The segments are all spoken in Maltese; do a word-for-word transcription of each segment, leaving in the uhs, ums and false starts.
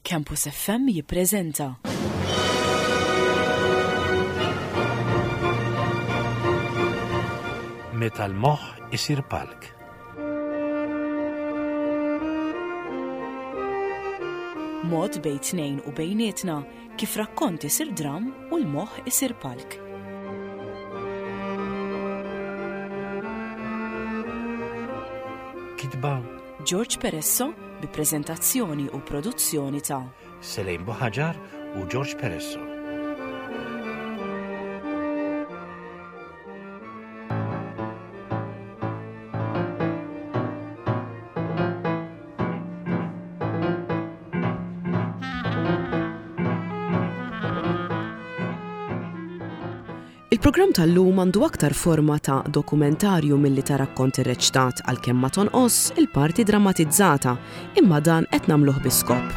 Campus F M jippreżenta. Meta l-moħħ isir palk. Mod bejn tnejn u bejnietna kif rakkont isir dram u l-moħħ isir palk. Kitba George Peresso bi preżentazzjoni u produzzjoni ta' Selejn Boħaġar u George Peresso. Il-programm tal-lum għandu aktar forma ta' dokumentarju milli ta' rakkont irreċtat għalkemm ma tonqos il-parti drammatizzata, imma dan qed nagħmluh biskop.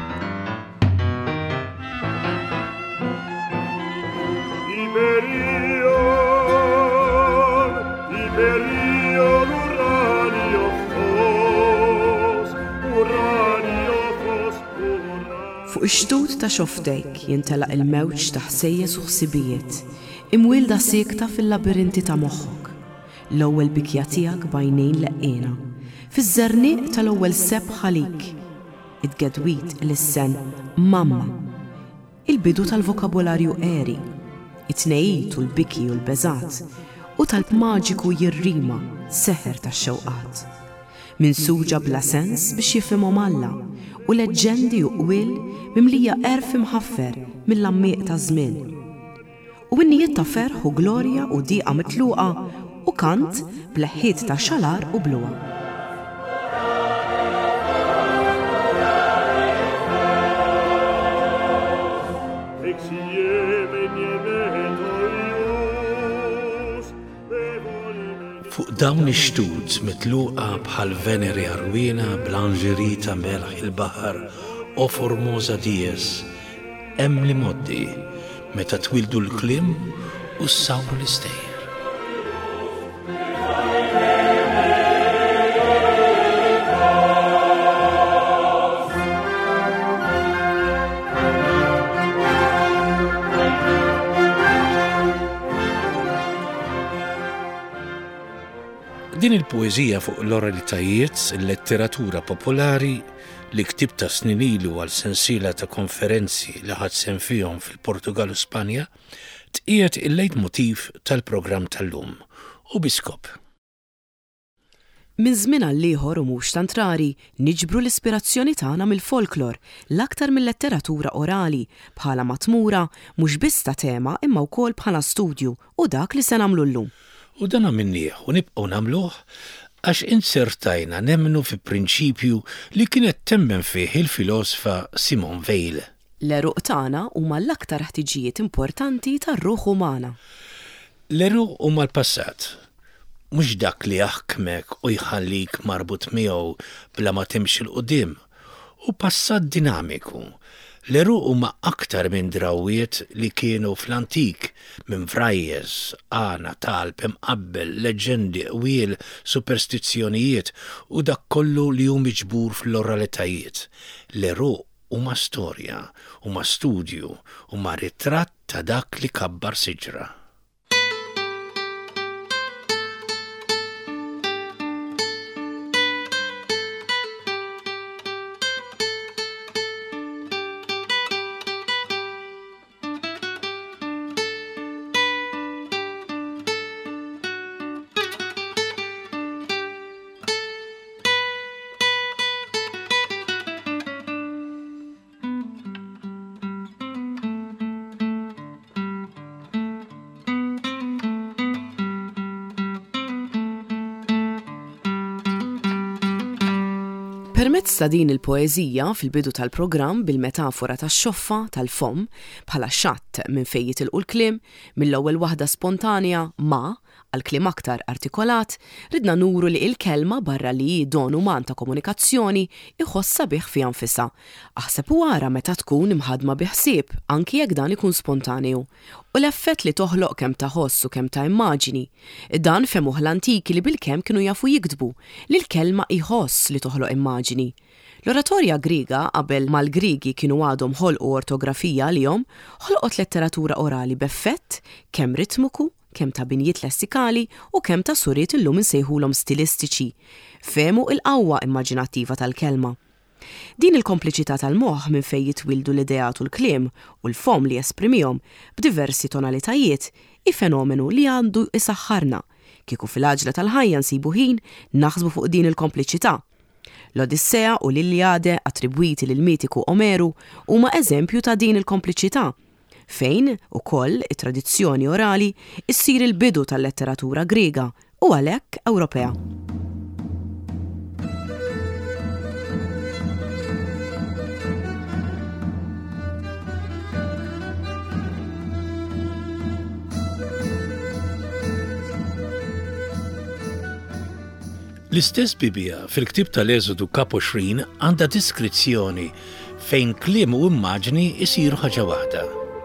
Fuq ix-xtut ta' xoftejk jintelaq il-mewġ ta' ħsejjes u ħsibijiet. Imwilda sikta fil-labirinti ta' moħħok. L-ewwel bikja tiegħek bajnejn leqqiena. Fiż-żernieq tal-ewwel seb ħalik. It-gedwit l-issen mamma. Il-bidu tal-vokabularju qeri. It-tnejjit u l-biki u l-beżat. U talb maġiku jirrima seħer tax-xewqat. Minsuġa bla sens biex jifhimhom Alla u leġġendi u qwiel mimlija qerf imħaffer mill-ammieq ta' żmien. U n-nijiet ta' ferħ u glorja u diqa mitluqa u kant bleħħiet ta' xalar u bluqa. Fuq dawn ix-xtut mitluqa bħal Veneri Arwina bl-Anġeri ta' melħ il-baħar u Formosa Dies hemm li moddi meta twildu l-kliem u s-sawru l-istejjer. Din il-poeżija fuq l-oralitajiet, il-letteratura popolari li ktib ta' snin ilu għal sensiela ta' konferenzi li ħadd sem fihom fil-Portugal u Spanja, tqiegħed il-lejtmotiv tal-programm tal-lum u biskop. Min żmien għal ieħor u mhux tant rari niġbru l-ispirazzjoni tagħna mill-folklor l-aktar mill-letteratura orali bħala matmura mhux biss ta' tema imma wkoll bħala studju u dak li se nagħmlu llum. U dan minnieh u nibqgħu nagħmluh għax insertajna nemmnu fi prinċipju li kienet temmen fih il-filosofa Simone Weil. L-eruq tagħna huma l-aktar ħtiġijiet importanti tar-ruħ umana. L-eruq huma l-passat. Mhux dak li jaħkmek u jħallik marbut miegħu bla ma timxi l-qudiem. U passat dinamiku. L-eruq huma aktar minn drawwiet li kienu fl-antik minn frajjes, għana, talb, imqabbel, leġendi, qwiel, superstizzjonijiet u dak kollu li hu miġbur fl-oralitajiet. L-eruq huma storja, huma studju, huma ritratt ta' dak li kabbar siġra. Permezz ta' din il-poeżija fil-bidu tal-programm bil-metafora tax-xoffa tal-fom bħala xatt minn fejn jitilqu l-kliem mill-ewwel waħda spontanja ma' għal kliem aktar artikolat, ridna nuru li il-kelma barra li hi don uman ta' komunikazzjoni iħossa bih fi anfisha. Aħseb u ara meta tkun imħadma biħsieb anki jekk dan ikun spontaneu. U l-effett li toħloq kemm ta' ħoss u kemm ta' immaġini. Dan femuh l-antiki li bil-kemm kienu jafu jikdbu li l-kelma iħoss li toħloq immaġini. L-oratorja Griega qabel mal-Grigi kienu għadhom ħolqu ortografija għalihom, ħolqot letteratura orali b'effett kemm ritmiku, kemm ta' binjiet lessikali u kemm ta' suriet illum insejħulhom stilistiċi, fehmu il-qawwa immaġinattiva tal-kelma. Din il-kompliċità tal-moħħ minn fejn jitwildu l-ideat u l-kliem u l-fom li jesprimihom b'diversi tonalitajiet i fenomenu li għandu isaħħarna kieku fil-għaġla tal-ħajja nsibu ħin naħsbu fuq din il-kompliċità. L-Odissea u l-Iljade attribwiti lil mitiku Omeru huma eżempju ta' din il-kompliċità, fejn ukoll it-tradizzjoni orali issir il-bidu tal-letteratura Griega u għalhekk Ewropea. L-istess Bibja fil-ktib tal-Eżodu kap għoxrin għandha diskrizzjoni fejn kliem u immaġni isiru ħaġa waħda.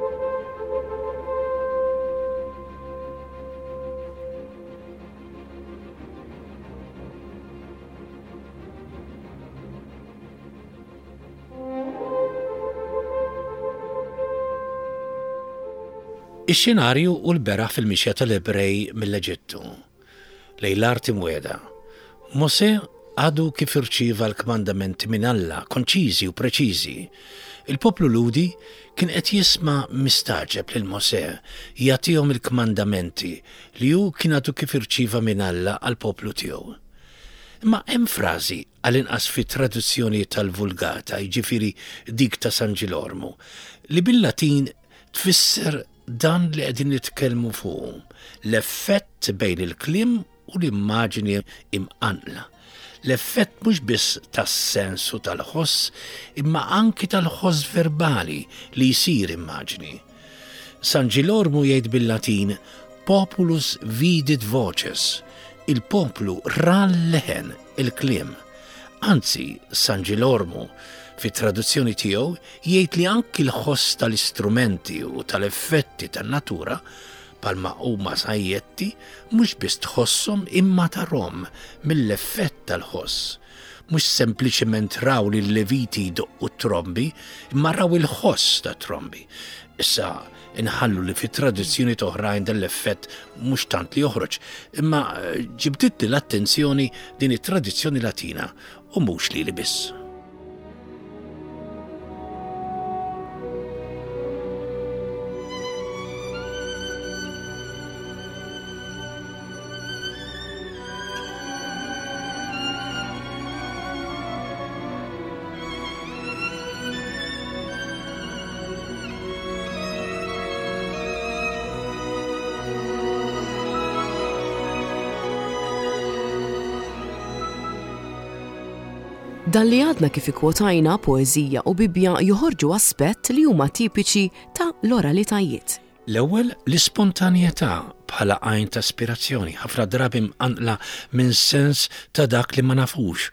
Ix-xenarju u l-beraħ fil-mixja tal-Ebrej mill-Eġittu. Lejn l-arti mweda. Mosè għadu kif irċieva l-kmandamenti minn Alla, konċiżi u preċiżi. Il-poplu ludi kien qed jisma' mistaġeb lil Mosè jagħtihom il-kmandamenti li hu kien għadu kif irċieva minn Alla għall-poplu tiegħu. Imma hemm frażi għall-inqas fit-traduzzjoni tal-Vulgata, jiġifieri dik ta' San Ġilormu, li bil-Latin tfisser dan li qegħdin nitkellmu fuq, l-effett bejn il-kliem u l-immaġini imqanqla. L-effett mhux biss tas-sensu tal-ħoss, imma anki tal-ħoss verbali li jsir immaġni. San Ġilormu jgħid bil-Latin populus vidit voces, il-poplu ra leħen il-kliem. Anzi, San Ġilormu fit-traduzzjoni tiegħu jgħid li anki l-ħoss tal-istrumenti u tal-effetti tan-natura palma huma sajjetti mhux biss tħosshom imma tarhom mill-effett tal-ħoss. Mhux sempliċement raw li l-leviti jdoqqu trombi, imma raw il-ħoss ta' trombi. Issa inħallu li fit-traduzzjoni oħrajn dell-effett mhux tant li joħroġ, imma ġibditli l-attenzjoni din it-tradizzjoni Latina u mhux li li biss. Dan li għadna kif ikkwotajna poeżija u Bibja joħorġu aspett li huma tipiċi ta' l-oralitajiet. L-ewwel l-ispontanjetà bħala għajn ta' aspirazzjoni, ħafna drabi mqanqla minn sens ta' dak li ma nafux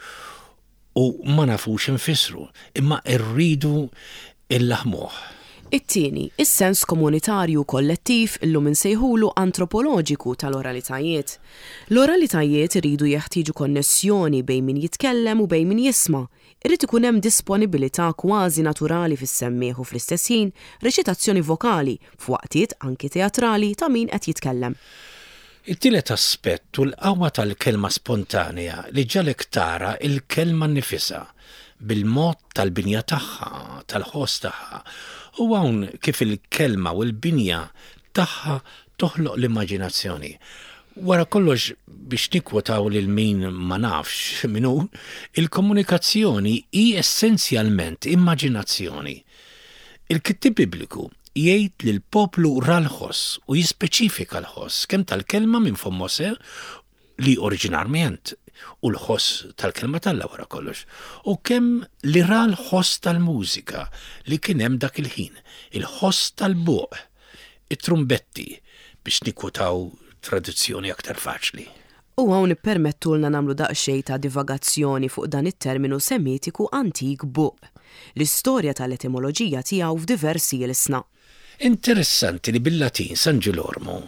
u ma nafux infissru, imma rridu il-laħmuh. It-tieni, is-sens komunitarju kollettiv illum insejħulu antropoloġiku tal-oralitajiet. L-oralitajiet iridu jeħtieġu konnessjoni bejn min jitkellem u bejn min jisma'. Irid ikun hemm disponibilità kważi naturali fis-semmieħ u fl-istess ħin reċitazzjoni vokali f'waqtiet anki teatrali ta' min qed jitkellem. It-tielet aspett u l-qawwa tal-kelma spontanea li ġalek tara il-kelma nnifisha bil-mod tal-binja tagħha, tal-ħoss tagħha. U hawn kif il-kelma u l-binja tagħha toħloq l-immaġinazzjoni. Wara kollox biex nikwotaw lil min ma nafx minnu, il-komunikazzjoni hi essenzjalment immaġinazzjoni. Il-kittib Bibliku jgħid li l-poplu ra l-ħoss u jispeċifika l-ħoss kemm tal-kelma minn fom Mosè li oriġinarment u l-ħoss tal-kelma Alla wara kollox, u kemm li ra l-ħoss tal-mużika li kien hemm dak il-ħin, il-ħoss tal-buq, it-trumbetti biex nikwotaw tradizzjoni aktar faċli. U hawn ippermettulna nagħmlu daqsxejn ta' divagazzjoni fuq dan it-terminu semitiku antik buq, l-istorja tal-etimoloġija tiegħu f'diversi l-isna. Interessanti li bil-Latin San Ġilormu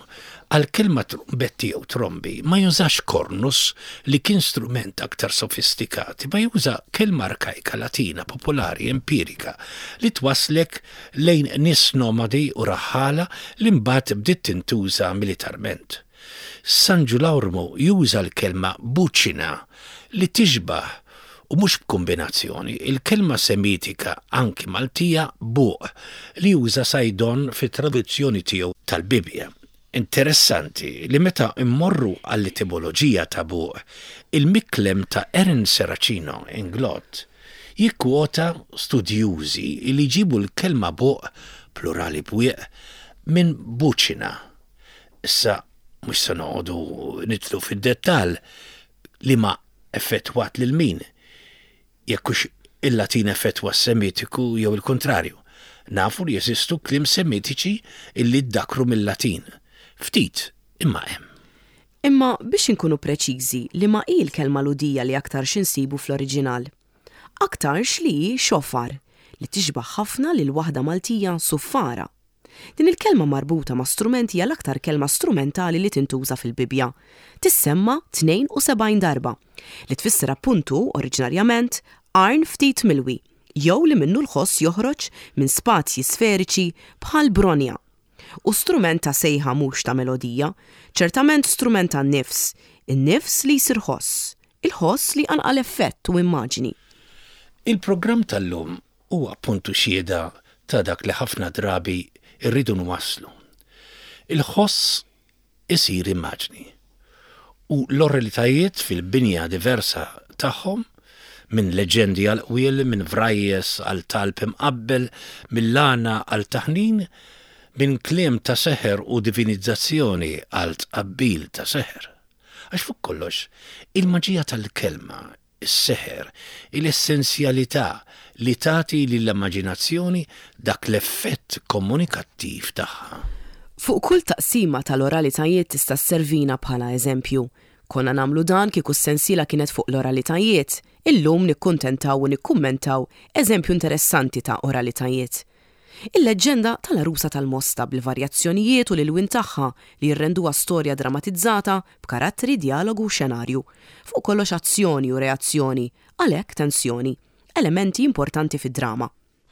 Għal-kelma trombetti jew trombi ma jużax kornus li kien strument aktar sofistikati, ma juża kelma arkajka latina popolari empirika li twaslek lejn nis nomadi u raħala li mbagħad bdiet tintuża militarment. San Ġulawrmu juża l-kelma buċina li tixbaħ u mhux b'kombinazzjoni il-kelma semitika anki Maltija buq li juża Sajdon fit-traduzzjoni tiegħu tal-Bibja. Interessanti li meta immorru għall-etimoloġija ta' buq, il-miklem ta' Erin Seracino Inglot jikkwota studjużi li jġibu l-kelma buq plurali bwieq minn buċina. Issa mhux se noqogħdu nitlu fid-dettall li ma effettwat lil min. Jekkux il-Latin effettwa s-Semitiku jew il-kontrarju. Nafu li jeżistu kliem Semitiċi illi ddakru mill-Latin. Ftit, imma hemm. Imma biex inkunu preċiżi li ma hi l-kelma ludija li aktar xinsibu fl-oriġinal. Aktarx li xofar li tixbaħ ħafna lil waħda Maltija suffara. Din il-kelma marbuta ma' strumenti hija l-aktar kelma strumentali li tintuża fil-Bibja. Tissemma tnejn u sebgħin darba li tfisser appuntu oriġinarjament arn ftit milwi jew li minnu l-ħoss joħroġ minn spazji sferiċi bħal bronja. U strument ta' sejħa mhux ta' melodija, ċertament strument ta' nifs, in-nifs li jsir ħoss, il-ħoss li anqal effett u immaġini. Il-programm tal-lum huwa appuntu xieda ta' dak li ħafna drabi irridu nwasslu. Il-ħoss isir immaġni. U l-oralitajiet fil-binja diversa tagħhom minn leġendi għal qwiel, minn vrajjes għal talb imqabbel, mill-lana għal taħnin, minn kliem ta' seħer u divinizzazzjoni għal tqabbil ta' seħer. Għax fuq kollox, il-maġija tal-kelma, is-seħer, il-essenzjalità li tagħti lill-immaġinazzjoni dak l-effett komunikattiv tagħha. Fuq kull taqsima tal-oralitajiet tista' sservina bħala eżempju. Konna nagħmlu dan kieku s-sensiela kienet fuq l-oralitajiet, illum nikkuntentaw u nikkummentaw eżempju interessanti ta' oralitajiet. Il-leġenda tal-Arusa tal-Mosta bil-varjazzjonijiet u l-ilwin tagħha li jirrenduha storja drammatizzata b'karattri, dialogu u xenarju. Fuq kollox azzjoni u reazzjoni, għalhekk tensjoni, elementi importanti fid-drama.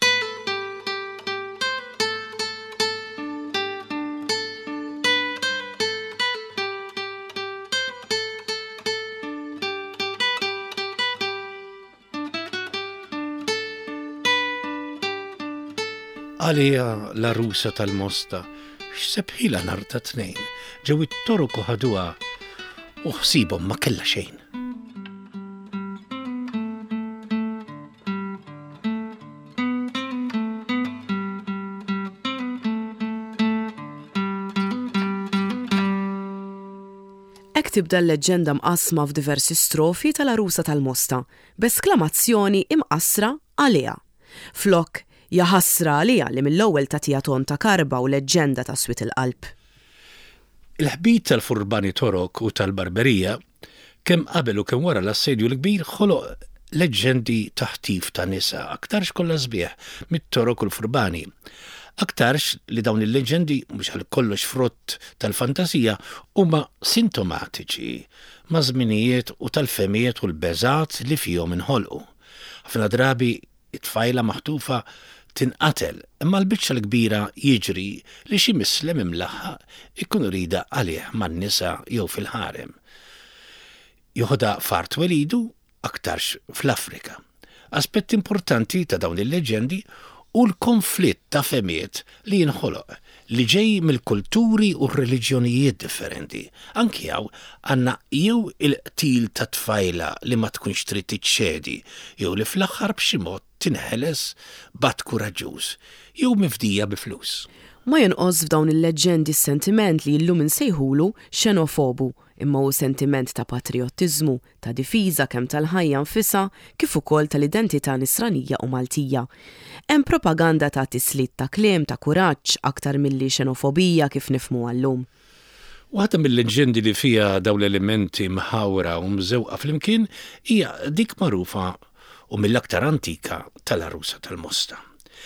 Għalija l-Arusa tal-Mosta x'sebħila nhar ta' tnejn ġew it-toroq ħaduha u ħsibhom ma kellha xejn. Hekk tibda l-leġenda mqassma f'diversi strofi tal-Arusa tal-Mosta b'esklamazzjoni imqassra għaliha. Flok jaħassra għalija li mill-ewwel tagħtiha ton ta' karba u leġenda ta' swit il-qalb. Il-ħbit tal-furbani Torok u tal-Barberija kemm qabel u kemm wara l-assedju l-kbir ħoloq leġendi taħtif ta' nisa aktarx kollha sbieħ mit-Torok u l-Furbani. Aktarx li dawn il-leġendi mhux għal kollox frott tal-fantasija huma sintomatiċi ma' żminijiet u tal-femijiet u l-beżat li fihom inħolqu. Ħafna drabi it-tfajla maħtufa tinqatel, imma l-biċċa l-kbira jiġri li xi mislem imlaħħa ikun rida għalih man-nisa jew fil-ħarem. Joħodha fart welidu aktarx fl-Afrika. Aspett importanti ta' dawn il-leġendi u l-konflitt ta' femiet li jinħoloq li ġej mill-kulturi u r-reliġjonijiet differenti. Anki hawn għandna jew il-qtil ta' tfajla li ma tkunx trid tiċċedi jew li fl-aħħar b'xi mod tinħeles bat kuraġġuż jew mifdija bi flus. Ma jonqos f'dawn il-leġendi s-sentiment li llum insejħulu xenofobu, imma hu sentiment ta' patriottiżmu, ta' difiża kemm tal-ħajja nfisha kif ukoll tal-identità nisranija u Maltija. Hemm propaganda ta' tislit ta' kliem ta' kuraġġ aktar milli xenofobija kif nifhmu għallum. Waħda mill-leġendi li fiha dawn l-elementi mħawra u mżewqa flimkien hija dik magħrufa u mill-aktar antika tal-Arusa tal-Mosta.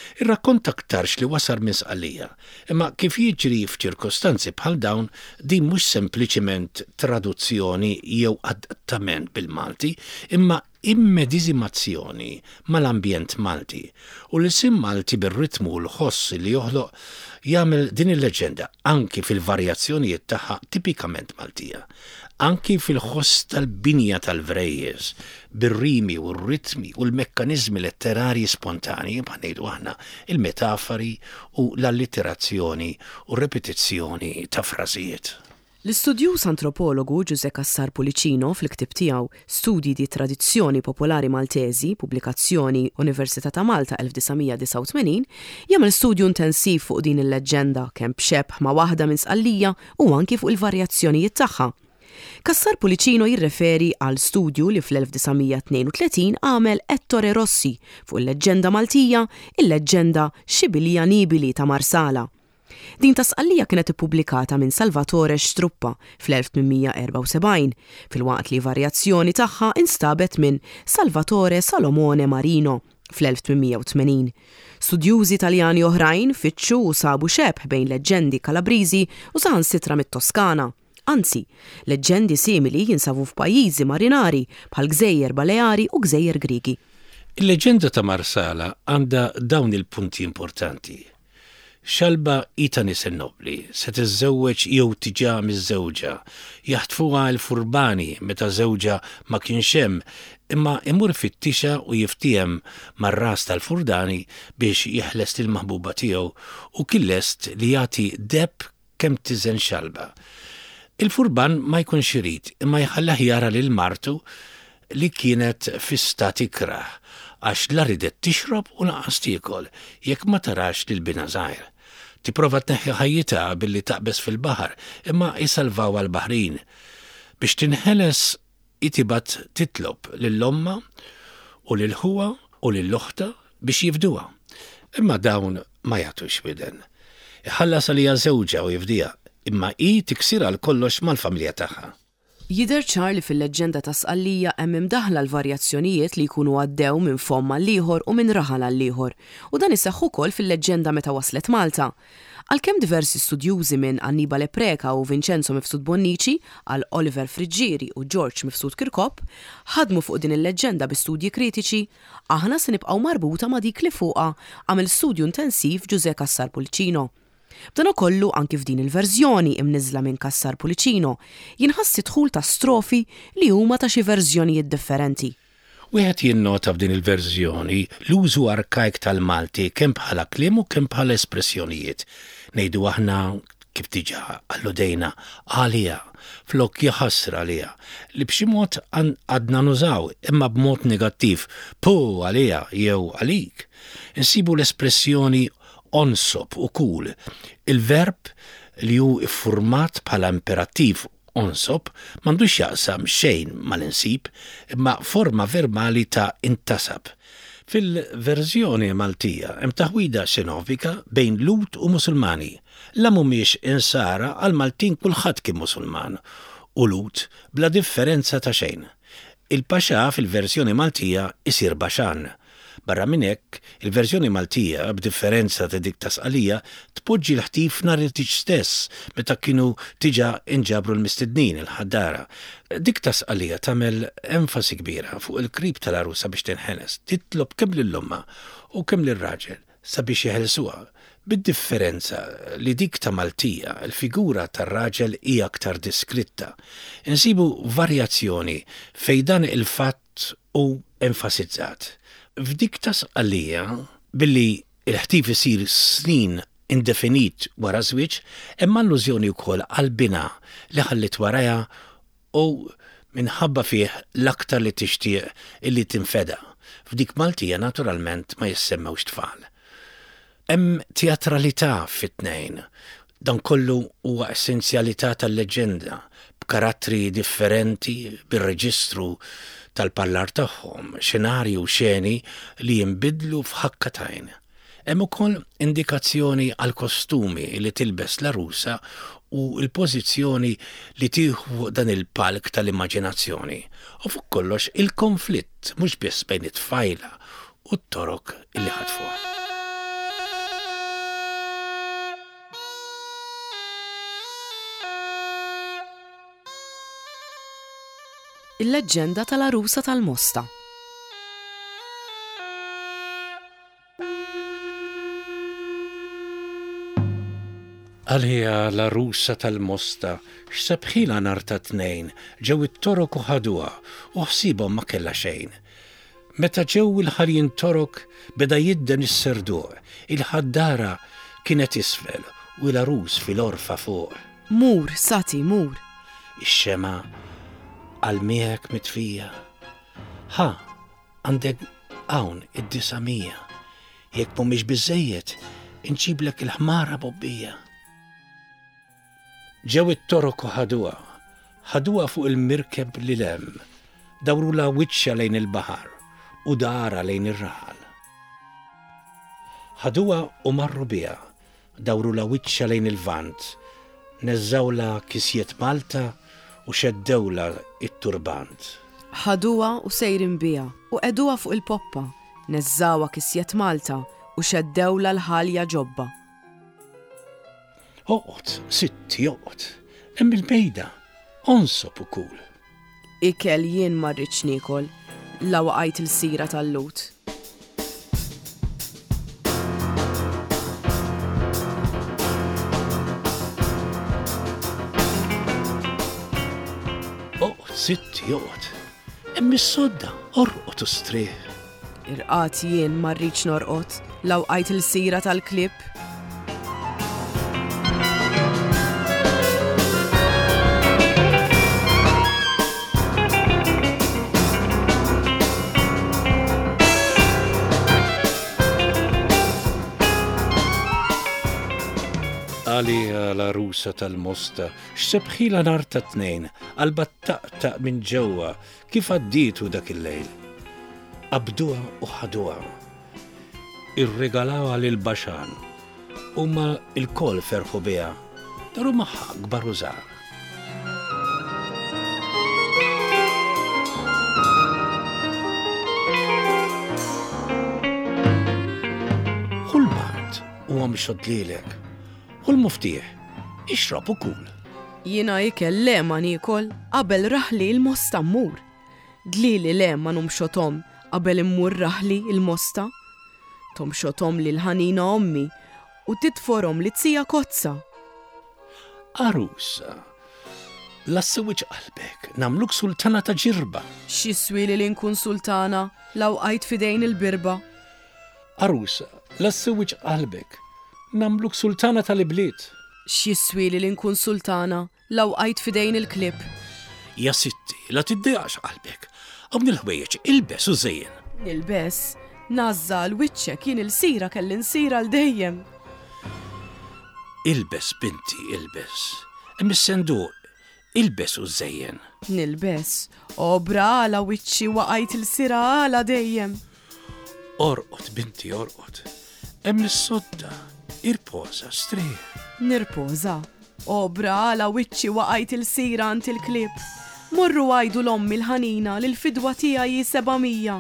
Ir-rakkont aktarx li wasar minn Sqallija, imma kif jiġri f'ċirkostanzi bħal dawn din mhux sempliċiment traduzzjoni jew adattament bil-Malti, imma immedizimazzjoni mal-ambjent Malti u l-isim Malti bir-ritmu u l-ħoss li joħloq jagħmel din il-leġenda anki fil-varjazzjonijiet tagħha tipikament Maltija, anki fil-ħoss tal-binja tal-vrejjes, bir-rimi u r-ritmi u l-mekkaniżmi letterarji spontanji bħanejdu aħna il-metafori u l-allitterazzjoni u repetizzjoni ta' frażijiet. L-istudjuż antropologu Giuseppe Cassar Pulicino fil-ktib tiegħu Studji di Tradizzjoni Popolari Maltesi, pubblikazzjoni Università ta' Malta elf tisa' disa' u tmenin, jagħmel studju intensiv fuq din il-leġenda kemm b'xebħ ma' waħda minn Sqallija u anki fuq il-varjazzjonijiet tagħha. Cassar Pulicino jirreferi għal studju li fl-elf tisa' tnejn u tletin għamel Ettore Rossi fuq il-leġenda Maltija, il-leġenda Xibilja Nibili ta' Marsala. Din ta' Sqallija kienet ippubblikata minn Salvatore Struppa fl-elf tminmija erba' u sebgħin, filwaqt li varjazzjoni tagħha instabet minn Salvatore Salomone Marino fl-elf tminmija u tmenin. Studjużi Taljani oħrajn fitxu u sabu xebħ bejn leġendi Kalabriżi u saħansitra mit-Toskana. Anzi, leġendi simili jinsabu f'pajjiżi marinari bħal Gżejjer Baleari u Gżejjer Griegi. Il-leġenda ta' Marsala għandha dawn il-punti importanti. Xalba Itanis il-Nobli se tiżżewweġ jew tiġa miż-żewġa, jaħtfuha l-furbani meta żewġa ma kienx hemm, imma imur fit-tixa u jiftihem mar-ras tal-furdani biex jeħles lill-maħbuba tiegħu u kien lest li jagħti deb kemm tiżen xalba. Il-furban ma jkunx irid imma jħallah jara lil martu li kienet fi stat ikraħ għax la ridet tixrob u laqas tiekol jekk ma tarax lil bina żgħir. Tipprova tneħħi ħajjitha billi taqbes fil-baħar imma jisalvaw għall-baħrin. Biex tinħeles itibat titlob lill-omma u lil-ħuwa u lill-oħta biex jifduha. Imma dawn ma jagħtux widen. Iħallas għalija żewġa u jifdiha, imma hi tiksirha l kollox mal-familja tagħha. Jidher ċar li fil-leġenda ta' Sqallija hemm imdaħla l-varjazzjonijiet li jkunu għaddew minn fomm għall-ieħor u minn raħal għall-ieħor, u dan iseħħ ukoll fil-leġenda meta waslet Malta. Għalkemm diversi studjużi minn Annibale Preka u Vincenzo Mifsud Bonnici għal Oliver Friġġieri u George Mifsud Kirkop ħadmu fuq din il-leġenda bi studji kritiċi, aħna se nibqgħu marbuta ma' dik li fuqha għamel studju intensiv Giuseppe Cassar Pulicino. B'dan ukollu anki f'din il-verżjoni imniżla minn Cassar Pulicino jinħassi dħul ta' strofi li huma ta' xi verżjonijiet differenti. Wieħed jinnota f'din il-verżjoni l-użu arkaik tal-Malti kemm bħala kliem u kemm bħala espressjonijiet. Ngħidu aħna kif diġà alludejna għalija, flok jaħassra għalija, li b'xi mod għadna nużaw imma b'mod negattiv, pu għalija jew għalik. Insibu l-espressjoni onsob u kul. Il-verb li hu iffurmat bħala imperattiv onsob m'għandux jaqsam xejn mal-insib imma forma verbali ta' intasab. Fil-verżjoni Maltija hemm taħwida xenofika bejn Lut u Musulmani. La mhumiex insara għal Maltin kulħadd kien Musulman u Lut bla differenza ta' xejn. Il-Paxa fil-verżjoni Maltija isir Baxan. Barra minn hekk, il-verżjoni Maltija, b'differenza ta' dik ta' Sqallija, tpoġġi l-ħtif nhar it-tieġ stess meta kienu tiġa inġabru l-mistednin il-ħaddara. Dik ta' Sqallija tagħmel enfasi kbira fuq il-qrib tal-arusa biex tinħeles, titlob kemm lill-omma u kemm lir-raġel sabiex jeħelsuha. Bid-differenza li dik ta' Maltija, il-figura tar-raġel hija aktar diskritta. Insibu varjazzjoni fejn dan il-fatt u enfasizzat. F'dik ta' Sqallija, billi il-ħtif isir snin indefinit wara żwieġ, hemm allużjoni wkoll għall-bina li ħallit warajha u minħabba fih l-aktar li tixtieq illi tinfeda. F'dik Maltija naturalment ma jissemmewx tfal. Hemm teatralità fit-tnejn. Dan kollu huwa essenzjalità tal-leġenda b'karattri differenti bir-reġistru tal-pallar tagħhom, xenarju xeni li jinbidlu f'ħakkatajn. Hemm ukoll indikazzjoni għal kostumi li tilbes l-arusa u l-pożizzjoni li tieħu dan il-palk tal-immaġinazzjoni. U fuq kollox il-konflitt mhux biss bejn it-tfajla u t-torok illi ħadfuha. Il-leġġenda tal-Arusa tal-Mosta. Għalija l-Arusa tal-Mosta x'sebħila nhar ta' tnejn ġew it-torok u ħaduha u ħsiebhom ma kellha xejn. Meta ġew il-ħarjin torok beda jidden is-serduq, il-ħaddara kienet isfel u l-arus fil-orfa fuq. Mur, sati, mur. Ix-xema għal miegħek mitfija. Ha, għandek hawn id-disamija. Jekk mhumiex biżejjed, inġiblek il-ħmara bobbija. Ġew it-torok u ħaduha, ħaduha fuq il-mirkeb li lem, dawru la wiċċa lejn il-baħar u dara lejn ir-raħal. Ħaduha u marru biha, dawru la wiċċa lejn il-vant, neżżawla kisjiet Malta u xeddewla it-turbant. Ħaduha u sejrin biha u qeduha fuq il-poppa, neżżawha kisjiet Malta u xeddewla l-ħalja ġobba. Oqgħod, sitti oqgħod, hemm il-bejda, onsob ukoll. Ikel jien ma rridx niekol, la waqajt il-sira tal-lut. Oqgħod, sitti oqgħod, hemm is-sodda, orqod u strieħ. Irqat jien ma rridx norqod, la waqajt il-sira tal-klib. Għalija l-Arusa tal-Mosta x'sebħila nhar ta' tnejn qalba ttaqtaq minn ġewwa kif għaddietu dak il-lejl. Qabduha u ħaduha. Irregalawha lil Baxan huma l-koll ferħu biha, daru magħha kbar u żgħar. Ħulbant huwa mixod lilek. U l-muftiħ, ixrob ukoll. Jiena ikel le ma niekol qabel raħli l-Mosta mmur. Dlili le ma numxotom qabel immur raħli l-Mosta. Tomxotom li l-ħanina ommi u titforom li tsija kozza. Arusa, lassewġ qalbek, namluk sultana ta' ġirba. X'jiswili li nkun sultana law qajt fidejn il-birba. Arusa, lassewġ qalbek, namluk sultana tal-ibliet. X'jiswili li nkun sultana law qajt fidejn il-klib. Ja sitti, la tiddiqax qalbek. Għabni l-ħwejjeġ, ilbes u żejjen. Ilbes, nazza l-wiċċek jien il-sira kelli nsira l-dejjem. Ilbes, binti, ilbes. Hemm is-senduq, ilbes u żejjen. Nilbes, obra għala wiċċi waqajt il-sira għala dejjem. Orqod, binti, orqod. Hemm is-sodda. Irpoza, strieħ. Nirpoza. Obra għala wiċċi waqajt il-sira ant il-klib. Morru għajdu l-ommi l-ħanina l-fidwa tiegħi sebamija.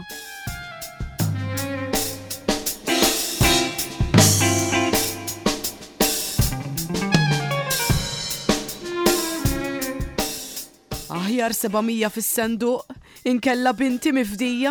Aħjar sebamija fis-senduq, inkella binti mifdija.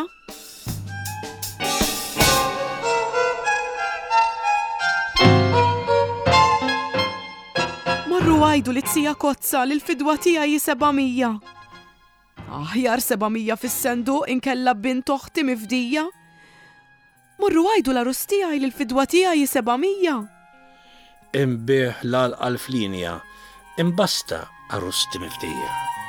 Għajdu li tsija kozza li l-fidwa tiegħi sebamija. Aħjar sebamija fis-senduq inkella bint oħti mifdija. Morru għajdu l-arus tiegħi li l-fidwa tiegħi sebamija. Imbieħ l-alflinja, imbasta arusti mifdija.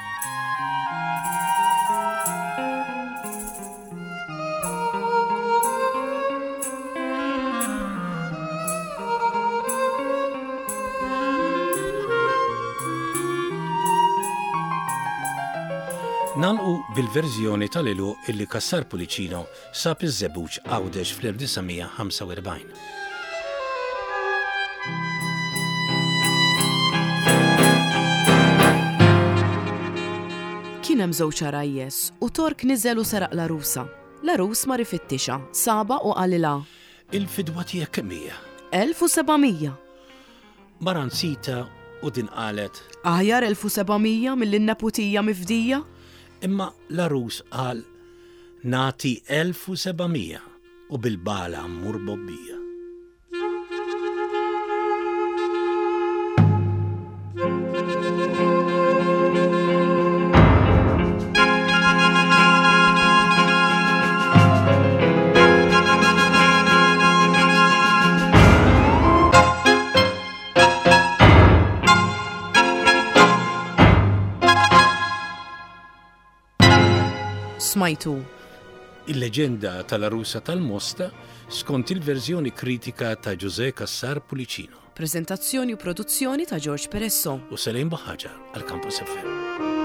Nalqu bil-verżjoni tal-ilu illi Kassar Pulicino sab iż-żebbuġ Għawdex fl-elf tisa' u erbgħin. Kien hemm żewġ arajjes u tork niżel u seraq l-arusa. L-arus ma rifittixa, saba u qalilha. Il-fidwa tiegħek kemm hija? elf u sebgħmija. Mara nsita u din qalet. Aħjar elf u sebgħmija mill-inneputija mifdija? imma l-arus qal nati elf u sebamija u bil-bala mmur bobbija. Smajtu. Il-leġenda tal-Arusa tal-Mosta skont il-verżjoni kritika ta' José Cassar Pulicino. Prezentazzjoni u produzzjoni ta' George Peresso. U Selejn Baħaġa għal Campus F M.